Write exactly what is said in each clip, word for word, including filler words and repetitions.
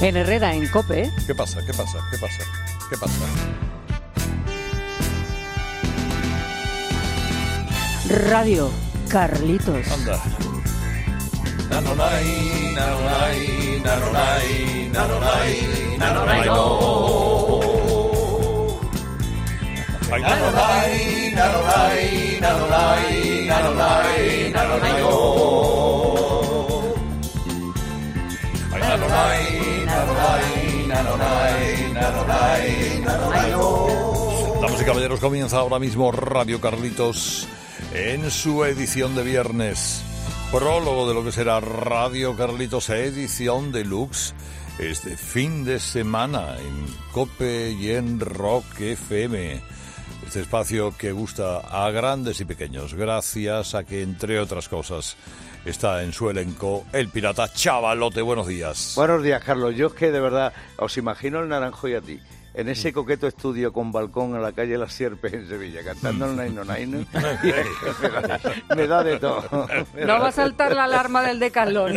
En Herrera, en COPE. ¿Qué pasa? ¿Qué pasa? ¿Qué pasa? ¿Qué pasa? Radio Carlitos. Anda. Nanonai, nanonai, nanonai, nanonai, nanonai, no. Ay, nanonai, nanonai, nanonai, nanonai, nanonai, no. Ay, nanonai, nanonai, nanonai, nanonai, nanonai, no. Damas y caballeros, comienza ahora mismo Radio Carlitos en su edición de viernes. Prólogo de lo que será Radio Carlitos, edición deluxe, este fin de semana en COPE y en Rock F M. Este espacio que gusta a grandes y pequeños, gracias a que, entre otras cosas, está en su elenco el pirata Chavalote. Buenos días. Buenos días, Carlos. Yo es que, de verdad, os imagino el Naranjo y a ti, en ese coqueto estudio con balcón en la calle Las Sierpes en Sevilla, cantando el Naino Naino. Me da, me da de todo. No va a saltar la alarma del decalón. Me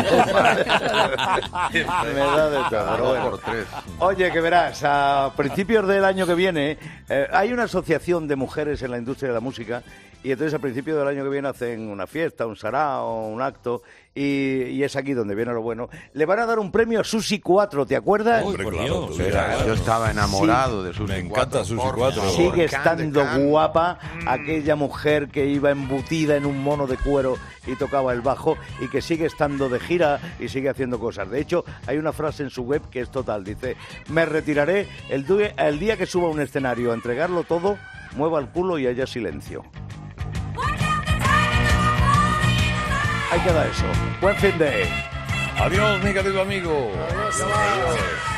da de todo. Pero bueno. Oye, que verás, a principios del año que viene, eh, hay una asociación de mujeres en la industria de la música, y entonces a principios del año que viene hacen una fiesta, un sarao, un acto, y, y es aquí donde viene lo bueno. Le van a dar un premio a Susi cuatro, ¿te acuerdas? Hombre, claro, Dios, era, yo estaba enamorado sí, de Susi. Me encanta Susi cuatro. Sigue estando guapa aquella mujer que iba embutida en un mono de cuero y tocaba el bajo, y que sigue estando de gira y sigue haciendo cosas. De hecho, hay una frase en su web que es total. Dice: me retiraré el, du- el día que suba a un escenario a entregarlo todo, mueva el culo y haya silencio. Ahí queda eso. Buen fin de... Adiós, mi querido amigo. Adiós, adiós.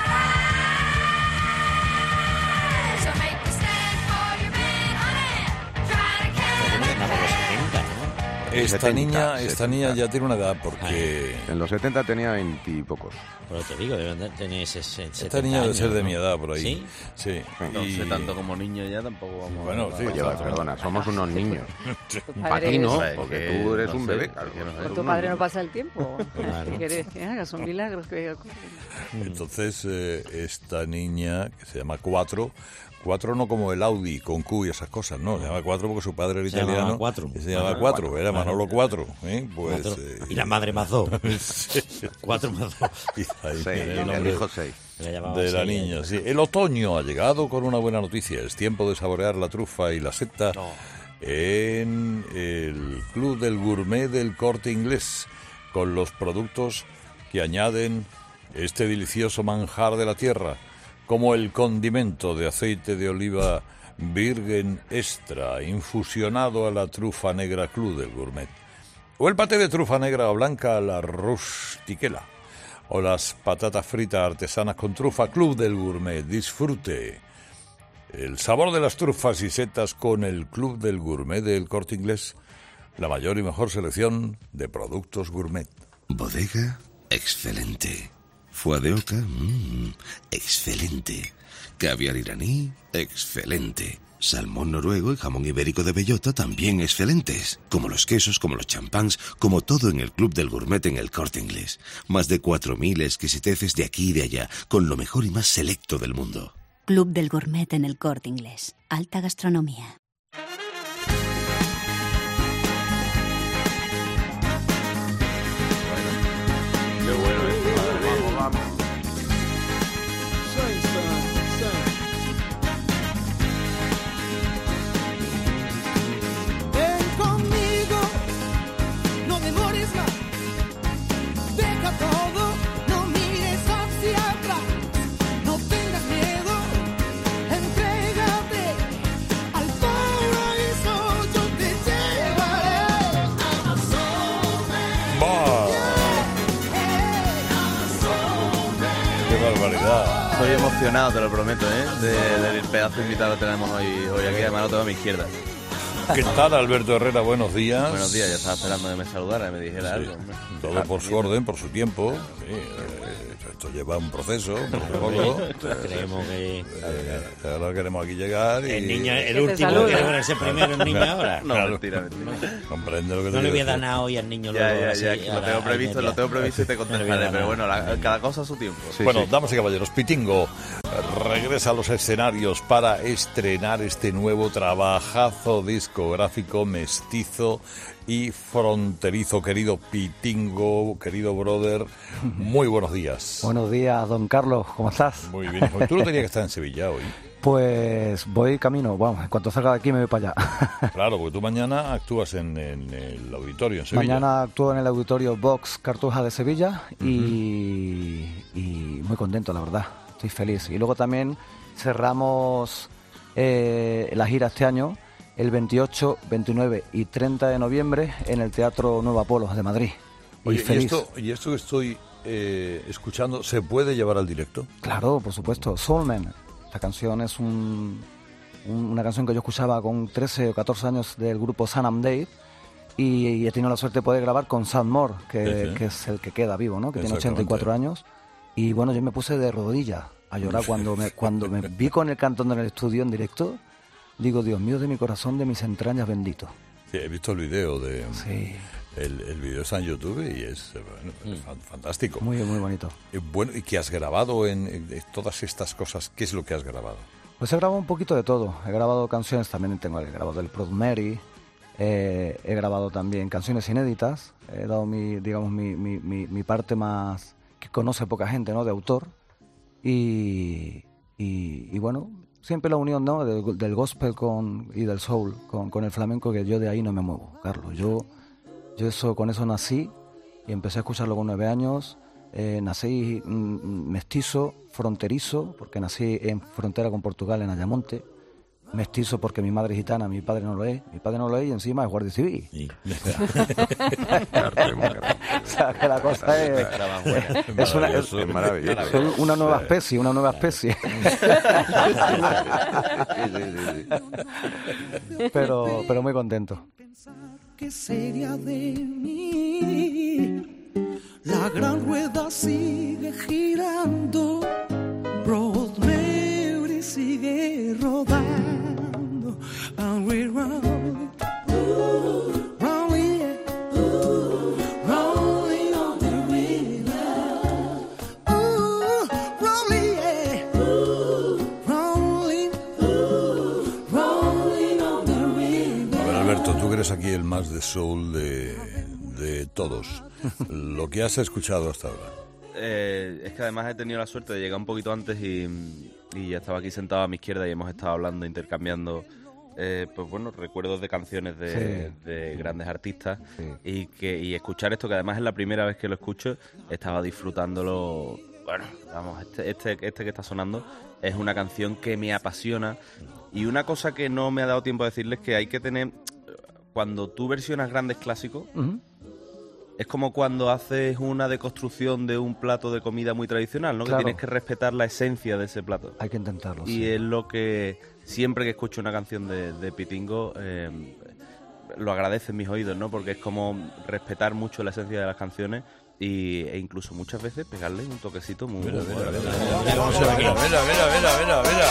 Esta setenta, niña, esta setenta. niña ya tiene una edad porque... En los setenta tenía veintipocos. Pero te digo, deben de tener setenta Esta niña debe años, ser de ¿no? mi edad, por ahí. ¿Sí? Sí. No Y- sé tanto como niño ya, tampoco vamos Bueno, a... sí. Oye, va, perdona, somos unos niños. Para padre ti no, es- porque que tú eres no un sé, bebé. que Claro, no sé. Con tu padre no pasa el tiempo. Claro. ¿Qué quieres que haga? Son milagros que... Entonces, eh, esta niña, que se llama Cuatro, Cuatro no como el Audi, con Q y esas cosas, no, se llama Cuatro porque su padre era Se italiano. llamaba Cuatro. Y se llama Ajá, Cuatro, Cuatro, era claro. Manolo Cuatro. ¿eh? Pues, Cuatro. eh, Y la madre más dos. sí. Cuatro más dos. Y ahí seis, tiene el el nombre hijo seis. Le llamaban de la así, niña, ¿eh? sí. El otoño ha llegado con una buena noticia. Es tiempo de saborear la trufa y la seta No. en el Club del Gourmet del Corte Inglés, con los productos que añaden este delicioso manjar de la tierra, como el condimento de aceite de oliva virgen extra infusionado a la trufa negra Club del Gourmet, o el paté de trufa negra o blanca a la rustiquela, o las patatas fritas artesanas con trufa Club del Gourmet. Disfrute el sabor de las trufas y setas con el Club del Gourmet del Corte Inglés, la mayor y mejor selección de productos gourmet. Bodega, excelente. Foie de oca, mmm, excelente. Caviar iraní, excelente. Salmón noruego y jamón ibérico de bellota, también excelentes. Como los quesos, como los champáns, como todo en el Club del Gourmet en el Corte Inglés. Más de cuatro mil exquisiteces de aquí y de allá, con lo mejor y más selecto del mundo. Club del Gourmet en el Corte Inglés. Alta gastronomía. Qué bueno esto, madre mía. Vamos, vamos. Ven conmigo, no demores más. Deja todo, no mires hacia atrás. No tengas miedo, entrégate al paraíso. Yo te llevaré. I'm a soul man. ¡Bah! I'm a soul man. ¡Qué barbaridad! Estoy emocionado, te lo prometo, ¿eh? De- del pedazo de invitado que tenemos hoy, hoy aquí, además lo tengo a mi izquierda. ¿Qué tal, Alberto Herrera? Buenos días. Buenos días, ya estaba esperando que me saludara, que me dijera algo. hombre. Todo por su orden, por su tiempo. Sí, eh, esto lleva un proceso, un protocolo. Creemos que... Eh, ahora queremos aquí llegar y... El niño, el Que te último saluda. quiere ponerse primero el niño ahora. No, Claro. mentira, mentira. Comprende lo que te No le voy a quiero dar decir. nada hoy al niño. Ya, luego, ya, así, ya, que lo ahora, tengo al previsto, media. lo tengo previsto y te No le voy a contestaré, dar pero nada. bueno, la- cada cosa a su tiempo. Bueno, damas y caballeros, Pitingo regresa a los escenarios para estrenar este nuevo trabajazo discográfico mestizo y fronterizo. Querido Pitingo, querido brother, muy buenos días. Buenos días, don Carlos, ¿cómo estás? Muy bien. Pues tú no tenías que estar en Sevilla hoy. Pues voy camino, vamos, en cuanto salga de aquí me voy para allá. Claro, porque tú mañana actúas en, en el auditorio en Sevilla. Mañana actúo en el auditorio Vox Cartuja de Sevilla y, y muy contento, la verdad, estoy feliz. Y luego también cerramos eh, la gira este año, el veintiocho, veintinueve y treinta de noviembre en el Teatro Nuevo Apolo de Madrid. Y Oye, ¿y feliz. esto, y esto que estoy eh, escuchando, ¿se puede llevar al directo? Claro, por supuesto, Soulman. Esta canción es un, un- una canción que yo escuchaba con trece o catorce años del grupo Sam and Dave y, y he tenido la suerte de poder grabar con Sam Moore, que, Sí, sí. que es el que queda vivo, ¿no? Que tiene Exactamente. ochenta y cuatro años. Y bueno, yo me puse de rodillas a llorar cuando me, cuando me vi con el cantón en el estudio en directo. Digo, Dios mío, de mi corazón, de mis entrañas, bendito. Sí, he visto el video de... Sí, El, el video está en YouTube y es, eh, bueno, es fan- fantástico. muy, muy bonito. Eh, bueno, ¿y qué has grabado en, en- en todas estas cosas? ¿Qué es lo que has grabado? Pues he grabado un poquito de todo. He grabado canciones, también tengo he grabado el Proud Mary, eh, he grabado también canciones inéditas. He dado mi, digamos, mi, mi, mi, mi parte más que conoce poca gente, ¿no? De autor. Y, y, y bueno, siempre la unión, ¿no? Del, del gospel con, y del soul con, con el flamenco, que yo de ahí no me muevo, Carlos. Yo, yo eso, con eso nací y empecé a escucharlo con nueve años. Eh, nací mm, mestizo, fronterizo, porque nací en frontera con Portugal, en Ayamonte. Mestizo porque mi madre es gitana, mi padre no lo es. Mi padre no lo es y encima es guardia civil. O sea, que la cosa es... es una, es, Es maravilloso. soy una nueva especie, una nueva especie. pero, pero muy contento. ¿Qué sería de mí? La gran rueda sigue girando, Rosemary sigue rodando, and we run, rolling, rolling on the river, ooh, rolling, yeah, rolling, rolling on the river. A ver, Alberto, tú que eres aquí el más de soul de, de todos. Lo que has escuchado hasta ahora. Eh, es que además he tenido la suerte de llegar un poquito antes y, y ya estaba aquí sentado a mi izquierda y hemos estado hablando, intercambiando, eh, pues bueno, recuerdos de canciones de, Sí. de grandes artistas Sí. y que y escuchar esto, que además es la primera vez que lo escucho, estaba disfrutándolo. Bueno, vamos, este, este, este que está sonando es una canción que me apasiona y una cosa que no me ha dado tiempo a decirles que hay que tener, cuando tú versionas grandes clásicos, Ujú. es como cuando haces una deconstrucción de un plato de comida muy tradicional, ¿no? Claro. Que tienes que respetar la esencia de ese plato. Hay que intentarlo. Y sí. es lo que siempre que escucho una canción de, de Pitingo eh, lo agradecen mis oídos, ¿no? Porque es como respetar mucho la esencia de las canciones y, e incluso muchas veces pegarle un toquecito muy Mira, muy mira, bueno. mira, mira cómo se ve aquí. Mira, mira, mira, mira, mira.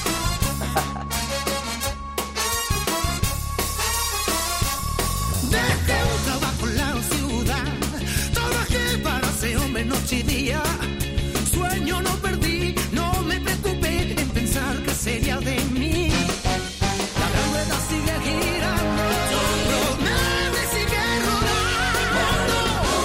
Dejé un trabajo en la ciudad, trabajé para ese hombre noche y día. Sueño no perdí, no me preocupé en pensar qué sería de mí. La gran rueda sigue girando, Rosemary sigue rodando.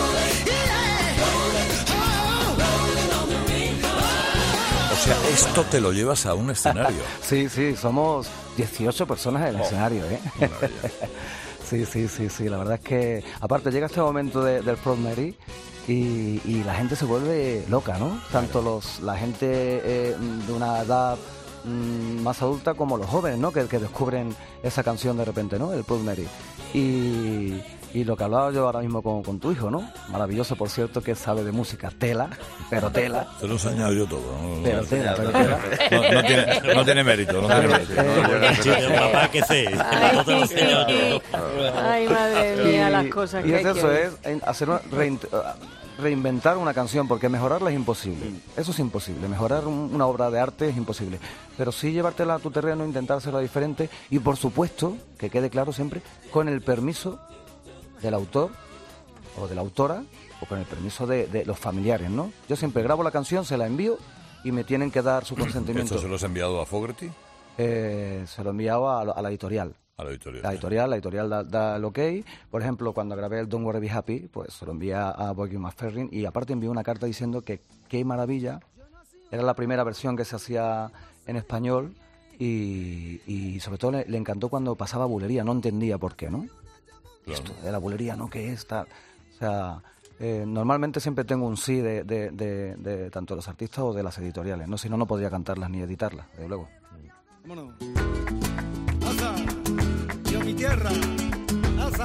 Yeah. O sea, esto te lo llevas a un escenario. Sí, sí, somos dieciocho personas en el escenario, ¿eh? Sí, sí, sí, sí, la verdad es que, aparte llega este momento de- del Proud Mary y, y la gente se vuelve loca, ¿no? Tanto los la gente eh, de una edad mm, más adulta como los jóvenes, ¿no? Que, que descubren esa canción de repente, ¿no? El Proud Mary. Y, y lo que hablaba yo ahora mismo con, con tu hijo, ¿no? Maravilloso, por cierto, que sabe de música. Tela, pero tela. Te lo he enseñado yo todo, ¿no? Pero tela, pero tela. No, no, tiene, no tiene mérito, no tiene mérito. Sí, papá, que sé. No te lo he enseñado todo. Ay, madre mía, las cosas Y que es hay que eso, ver. es en- hacer una, reint- reinventar una canción, porque mejorarla es imposible. Eso es imposible. Mejorar un- una obra de arte es imposible. Pero sí llevártela a tu terreno, intentar hacerla diferente y, por supuesto, que quede claro siempre, con el permiso del autor o de la autora o con el permiso de, de los familiares, ¿no? Yo siempre grabo la canción, se la envío y me tienen que dar su consentimiento. ¿Esto se lo has enviado a Fogerty? Eh, se lo enviaba a, la- a la editorial. A la editorial. La editorial, la editorial da, da el ok. Por ejemplo, cuando grabé el Don't Worry Be Happy, pues se lo envié a Bobby McFerrin y aparte envié una carta diciendo que qué maravilla. Era la primera versión que se hacía en español y, y sobre todo le, le encantó cuando pasaba bulería. No entendía por qué, ¿no? Claro. Esto de la bulería, ¿no? ¿Qué es? Tal. O sea, eh, normalmente siempre tengo un sí de, de, de, de tanto los artistas o de las editoriales, ¿no? Si no, no podría cantarlas ni editarlas, desde luego. Vámonos. Asa, yo mi tierra. Asa.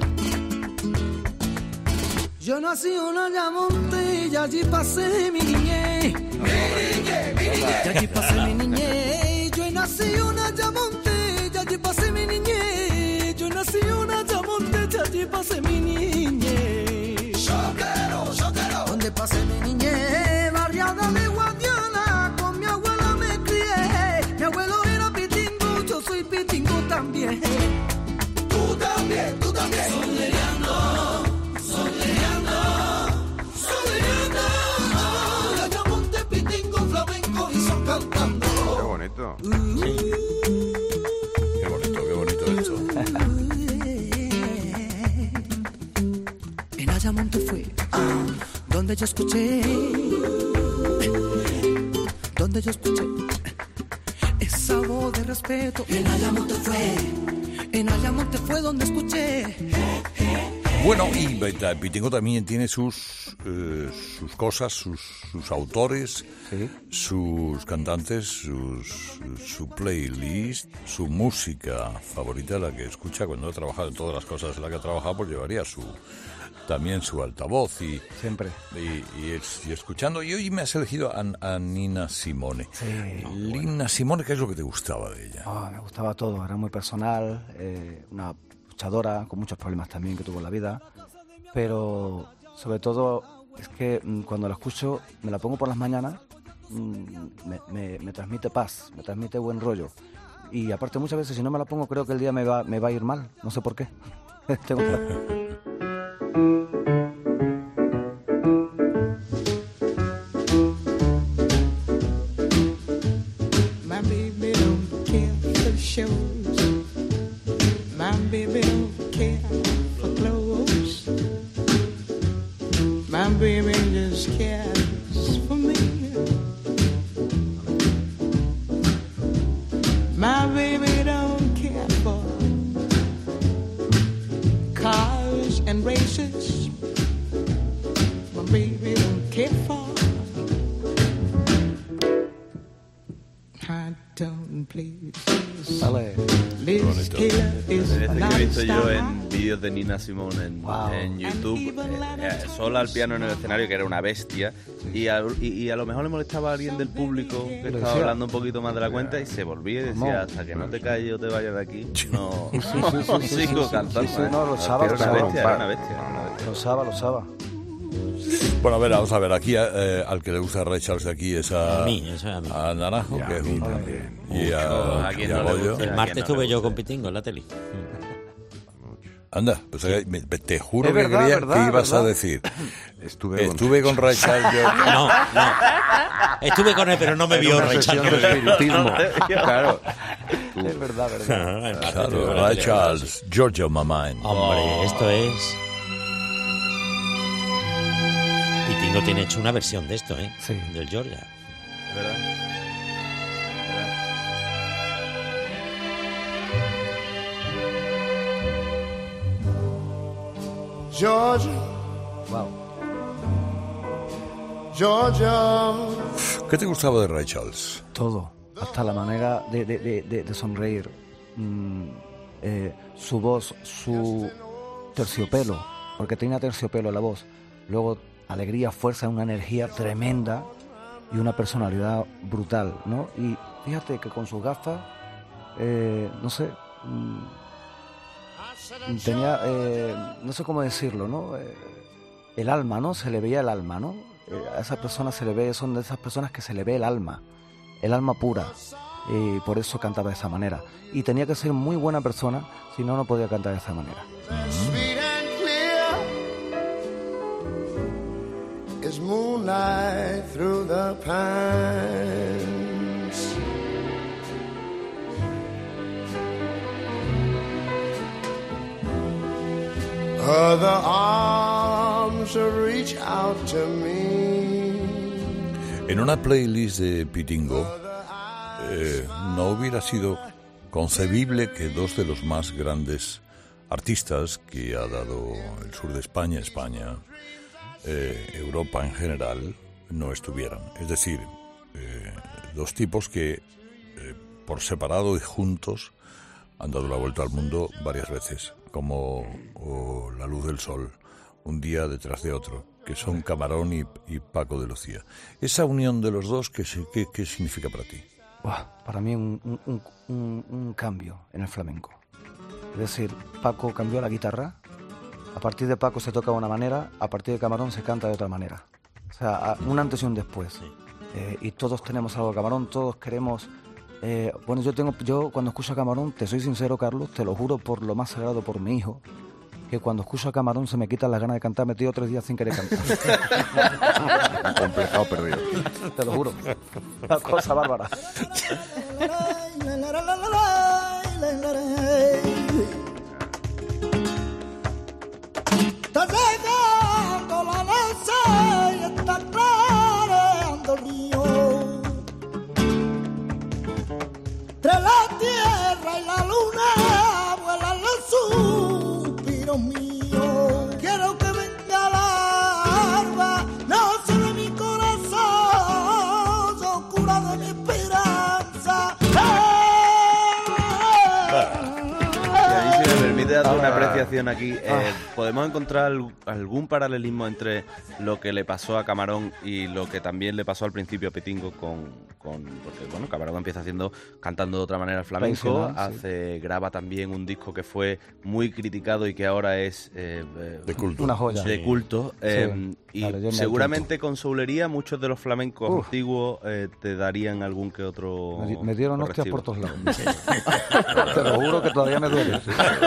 Yo nací en una llamonte y allí pasé mi niñez. Mi niñez, mi niñez. Y allí pasé mi niñez. Yo nací en una llamonte y allí pasé mi niñez. Yo nací en una llamonte y allí pasé mi niñez. Choquero, choquero. Donde pasé mi niñez, barriada de Guadiana, con mi abuela me crié. Mi abuelo era pitingo, yo soy pitingo también. Tú también, tú también. Soleando, soleando, soleando. La llamonte, pitingo, flamenco y son cantando. Qué bonito. Qué bonito, qué bonito esto. En Ayamonte fue ah, donde yo escuché, donde yo escuché esa voz de respeto. En Ayamonte fue, en Ayamonte fue donde escuché. Bueno, y eh, Pitingo también tiene sus eh, sus cosas, sus, sus autores, Sí. sus cantantes, sus, su playlist, su música favorita, la que escucha cuando ha trabajado en todas las cosas en las que ha trabajado, pues llevaría su también su altavoz y Siempre. y, y, es- y escuchando. Y hoy me has elegido a, a Nina Simone. Sí. Nina Simone, ¿qué es lo que te gustaba de ella? Ah, me gustaba todo, era muy personal, eh, una luchadora con muchos problemas también que tuvo en la vida, pero sobre todo es que mm, cuando la escucho, me la pongo por las mañanas, mm, me, me- me transmite paz, me transmite buen rollo. Y aparte muchas veces si no me la pongo creo que el día me va, me va a ir mal, no sé por qué. Tengo- My baby don't care for the shows. My baby don't care for clothes. My baby just cares for me. My baby don't care for cars and races. My baby don't care for high tone places. Dale. Liz Taylor is Desde que not he a visto yo star. en vídeos de Nina Simone en, Wow. en YouTube, eh, eh, sola al piano en el escenario, que era una bestia, y a, y, y a lo mejor le molestaba a alguien del público que Lo estaba decía. hablando un poquito más de la cuenta y se volvía y decía, ¿Cómo? hasta que no te calles o te vayas de aquí, no, Sí, sí, sí, sí, sí, sigo sí, cantando. sí, sí, ¿eh? no, lo usaba, Era lo una usaba. bestia, era una bestia, era una bestia. Lo usaba, lo usaba. Bueno, a ver, vamos a ver, aquí eh, al que le gusta Ray Charles de aquí es a, A mí, eso es a mí. a Naranjo, Y a que es mí un- también. y a, Mucho. ¿A quién y a no le Goyo. gusta? El ¿A martes quién no estuve le yo gusta? con Pitingo en la tele. Anda, pues eh, me- te juro Es que verdad, creía verdad, que ibas verdad. a decir. Estuve con- Estuve con Ray Charles yo. No, no. Estuve con él, pero no me en vio una Ray sesión Charles. de espiritismo. Claro. Es verdad, verdad. El martes Claro, estuve con la Ray tele. Charles, Georgia My Mind. Hombre, esto es... Pitingo tiene hecho una versión de esto, ¿eh? Sí. Del Georgia. ¿Verdad? Georgia, Wow. Georgia. ¿Qué te gustaba de Ray Charles? Todo, hasta la manera de, de, de, de- de sonreír. Mm, eh, su voz, su terciopelo, porque tenía terciopelo en la voz, luego alegría, fuerza, una energía tremenda y una personalidad brutal, ¿no? Y fíjate que con sus gafas, eh, no sé, mmm, tenía, eh, no sé cómo decirlo, ¿no? Eh, el alma, ¿no? Se le veía el alma, ¿no? Eh, a esa persona se le ve, son de esas personas que se le ve el alma, el alma pura, y por eso cantaba de esa manera. Y tenía que ser muy buena persona, si no, no podía cantar de esa manera. Sweet and clear is moonlight through the pines. Other arms reach out to me. En una playlist de Pitingo eh, no hubiera sido concebible que dos de los más grandes artistas que ha dado el sur de España, España, eh, Europa en general, no estuvieran. Es decir, eh, dos tipos que eh, por separado y juntos han dado la vuelta al mundo varias veces, como oh, La Luz del Sol, un día detrás de otro, que son Camarón y, y Paco de Lucía. Esa unión de los dos, ¿qué, qué, qué significa para ti? Wow, para mí un, un, un, un cambio en el flamenco. Es decir, Paco cambió la guitarra, a partir de Paco se toca de una manera, a partir de Camarón se canta de otra manera. O sea, un antes y un después. Eh, y todos tenemos algo de Camarón, todos queremos... Eh, bueno, yo tengo, yo cuando escucho a Camarón, te soy sincero, Carlos, te lo juro por lo más sagrado, por mi hijo, que cuando escucho a Camarón se me quitan las ganas de cantar. Me tiro tres días sin querer cantar. Un complejado perdido. Te lo juro. Una cosa bárbara. Está llegando la noche y está clareando el río. Entre la tierra y la luna vuelan los suspiros míos. Quiero que venga la alba, no sobre mi corazón, oscura de mi esperanza. Si me permite dar una apreciación aquí, eh, ¿podemos encontrar al- algún paralelismo entre lo que le pasó a Camarón y lo que también le pasó al principio a Pitingo con, con porque bueno, Camarón empieza haciendo, cantando de otra manera el flamenco, Tradicional, sí. hace, graba también un disco que fue muy criticado y que ahora es eh, eh, De culto. Una joya. de culto, eh, Sí, y la leyenda del seguramente con Soulería muchos de los flamencos Uf. antiguos eh, te darían algún que otro Me, di- me dieron hostias correctivo. por todos lados. Te lo juro que todavía me duele.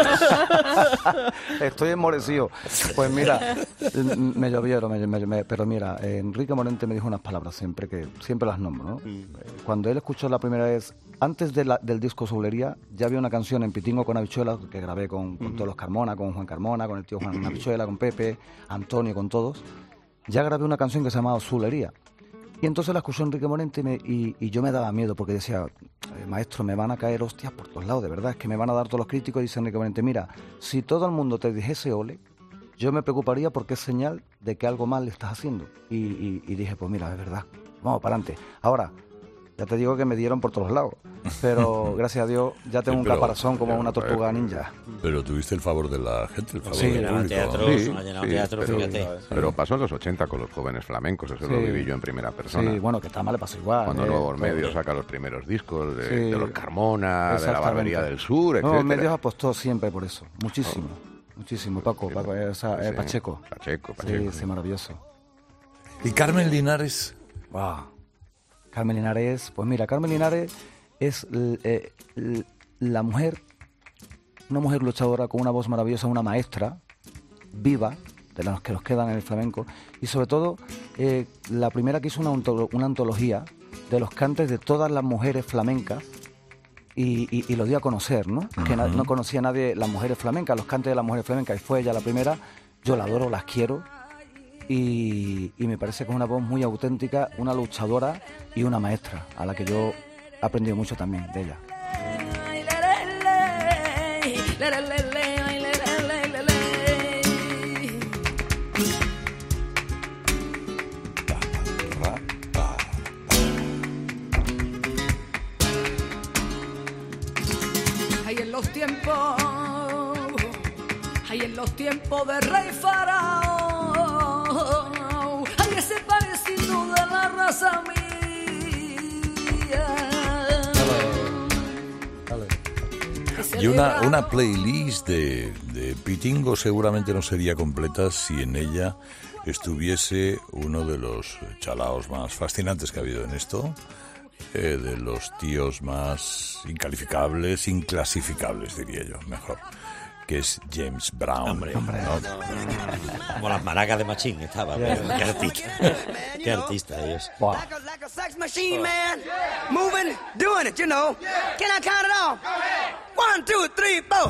Estoy enmorecido. Pues mira, m- me llovieron, me- me- me- pero mira, eh, Enrique Morente me dijo unas palabras siempre, que siempre las nombro, ¿no? Eh, Cuando él escuchó la primera vez, antes de la- del disco Soulería, ya había una canción en Pitingo con Habichuela que grabé con, con todos los Carmona, con Juan Carmona, con el tío Juan Habichuela, con Pepe, Antonio, con todos. Ya grabé una canción que se llamaba Soulería. Y entonces la escuchó Enrique Morente y, me- y- y yo me daba miedo porque decía, eh, maestro, me van a caer hostias por todos lados, de verdad, es que me van a dar todos los críticos. Y dice Enrique Morente, mira, si todo el mundo te dijese ole, yo me preocuparía porque es señal de que algo mal le estás haciendo. Y, y- y dije, pues mira, es verdad, vamos para adelante. Ahora, ya te digo que me dieron por todos lados, pero gracias a Dios ya tengo Sí, un pero- caparazón como pero, una tortuga eh, ninja. Pero tuviste el favor de la gente, el favor Sí, del llenaba público. teatros, Sí, ha llenado sí, teatros, pero, fíjate. pero pasó en los ochenta con los jóvenes flamencos, eso lo Sí. viví yo en primera persona. Sí, bueno, que Tama le pasó igual. Cuando eh, Nuevos todo. Medios saca los primeros discos de, Sí. de los Carmona, de la Exactamente. Barbería del Sur, No, etcétera. Medios apostó siempre por eso, muchísimo, muchísimo. Paco, Sí, Paco, eh, o sea, sí, eh, Pacheco. Pacheco, Sí, Pacheco. sí, maravilloso. Y Carmen Linares, Wow. Carmen Linares, pues mira, Carmen Linares es l- eh, l- la mujer, una mujer luchadora con una voz maravillosa, una maestra viva, de las que nos quedan en el flamenco, y sobre todo eh, la primera que hizo una, ontolo- una antología de los cantes de todas las mujeres flamencas y, y- y lo dio a conocer, ¿no? Que na- no conocía nadie las mujeres flamencas, los cantes de las mujeres flamencas, y fue ella la primera. Yo la adoro, las quiero, y, y me parece que es una voz muy auténtica, una luchadora y una maestra, a la que yo he aprendido mucho también de ella. Ay, en los los tiempos, ay, en los tiempos de rey faraón, ay, ese parecido de la raza mía. Y una, una playlist de, de Pitingo seguramente no sería completa si en ella estuviese uno de los chalaos más fascinantes que ha habido en esto, eh, de los tíos más incalificables, inclasificables, diría yo, mejor, que es James Brown. Hombre, ¿no? hombre. Como las maracas de Machín estaba, pero qué artista. Qué artista ellos. Wow. Like a sex machine, man. Moving, doing it, you know. Can I count it off? One, two, three, four.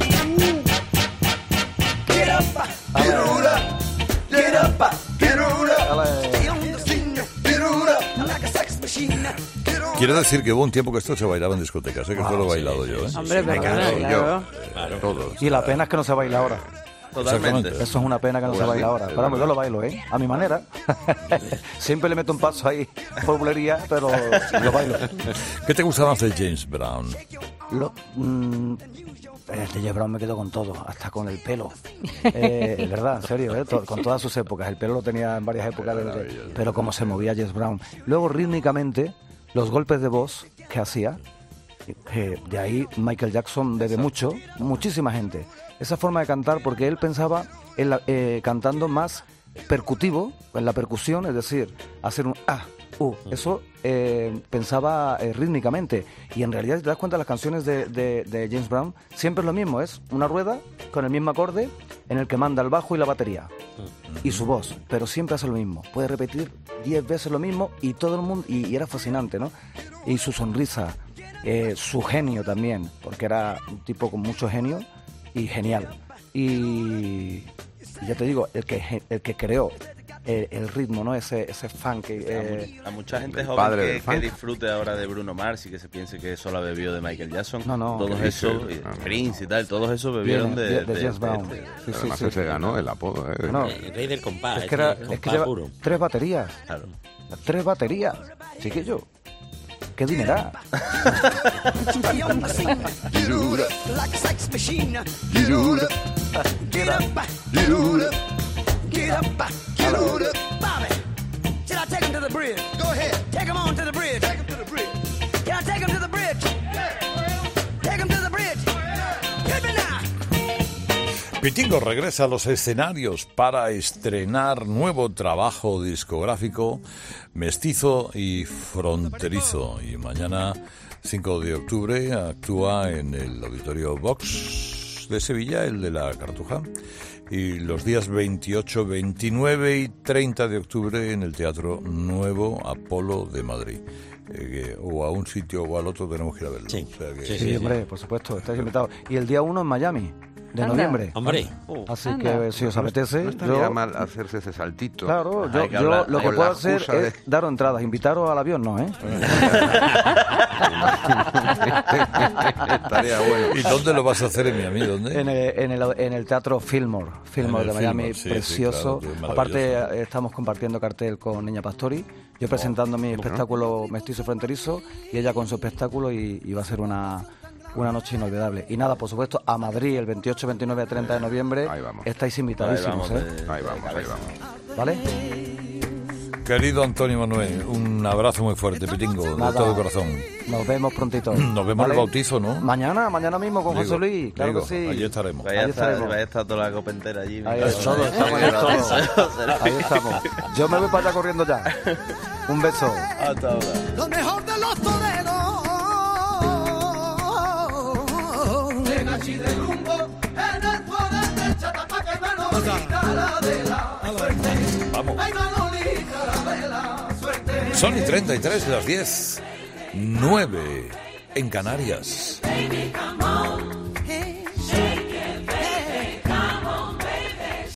Get up, get on up. Get up, get on up. Stay on the scene. Get on up. Like a sex machine. Quiero decir que hubo un tiempo que esto se bailaba en discotecas, ¿eh? Que esto lo he bailado yo, ¿eh? Hombre, pero claro, claro. Claro, todos. Y la pena es que no se baila ahora. Totalmente. Eso es una pena que no se baila ahora. Pero vamos, yo lo bailo, ¿eh? A mi manera. Siempre le meto un paso ahí por bulería, pero lo bailo. ¿Qué te gustaba más de James Brown? Lo, mm, el de James Brown me quedó con todo, hasta con el pelo. Eh, es verdad, en serio, ¿eh? To- con todas sus épocas. El pelo lo tenía en varias épocas, de, pero cómo se movía James Brown. Luego, rítmicamente, los golpes de voz que hacía, que de ahí Michael Jackson bebe mucho, muchísima gente. Esa forma de cantar, porque él pensaba en la, eh, cantando más percutivo, en la percusión, es decir, hacer un ah, uh, eso eh, pensaba eh, rítmicamente. Y en realidad, si te das cuenta, las canciones de, de, de James Brown siempre es lo mismo, es una rueda con el mismo acorde en el que manda el bajo y la batería y su voz, pero siempre hace lo mismo, puede repetir diez veces lo mismo y todo el mundo, y, y era fascinante, ¿no? Y su sonrisa, eh, su genio también, porque era un tipo con mucho genio y genial. Y, y ya te digo, el que el que creó el, el ritmo, ¿no? Ese ese funk. Eh, A mucha gente el joven padre que, del funk. que disfrute ahora de Bruno Mars y que se piense que solo ha bebido de Michael Jackson. No, no. Todos ¿Qué esos, dices? y No, no. Prince y tal, todos esos bebieron viene de, de, de James Brown. de- de- Sí, sí, Además sí, ese sí. ganó el apodo, ¿eh? No, El rey del compás. es que, era, este, es que compás lleva puro. tres baterías. Claro. Tres baterías. Chiquillo. ¿Qué dinero? Stay on the scene. Get on up. Like a sex machine. Get on up. Get up. Get on up. Get up. Get on up. Bobby, should I take him to the bridge? Go ahead. Take him on to the bridge. Take him to the bridge. Can I take him to the bridge? Take him to the bridge. Hit me now. Pitingo regresa a los escenarios para estrenar nuevo trabajo discográfico, mestizo y fronterizo. Y mañana, cinco de octubre, actúa en el Auditorio Vox de Sevilla, el de la Cartuja. Y los días veintiocho, veintinueve y treinta de octubre en el Teatro Nuevo Apolo de Madrid. Eh, que o a un sitio o al otro tenemos que ir a verlo. Sí. O sea que- Sí, Sí, hombre, por supuesto, estáis invitados. Y el día uno en Miami, de Anda. noviembre. Hombre, Así Anda. que si os apetece, No estaría yo... mal hacerse ese saltito. Claro, Hay yo, que yo hablar lo que con puedo la hacer excusa es de- daros entradas, invitaros al avión, no, ¿eh? Estaría bueno. ¿Y dónde lo vas a hacer en Miami? ¿Dónde? En el, en el, en el Teatro Fillmore, Fillmore En el de Miami, Fillmore, sí, sí, precioso. claro, es maravilloso. Aparte, eh, estamos compartiendo cartel con Niña Pastori, yo presentando mi espectáculo Mestizo Fronterizo y ella con su espectáculo, y, y va a ser una, una noche inolvidable. Y nada, por supuesto, a Madrid el veintiocho, veintinueve y treinta de noviembre Ahí vamos. estáis Ahí invitadísimos, vamos, ¿eh? de- Ahí vamos, ahí vamos. ¿Vale? Querido Antonio Manuel, un abrazo muy fuerte, Pitingo, de Nada. todo corazón. Nos vemos prontito. Nos vemos en el bautizo, ¿no? Mañana, mañana mismo con Digo, José Luis, claro digo, que sí. allí estaremos. Vaya a Ahí estar, estaremos. vaya a estar toda la copentera allí. Ahí me es cago todo, en- estamos en todo. Eso será. Ahí estamos. Yo me voy para allá corriendo ya. Un beso. Hasta ahora. Lo mejor de los toreros. De Nachi de rumbo en el poder del chatapaca y Manolita la de la suerte. Vamos. Ay, Manolita la de la suerte. Son y treinta y tres, las diez, nueve en Canarias. Baby, come on.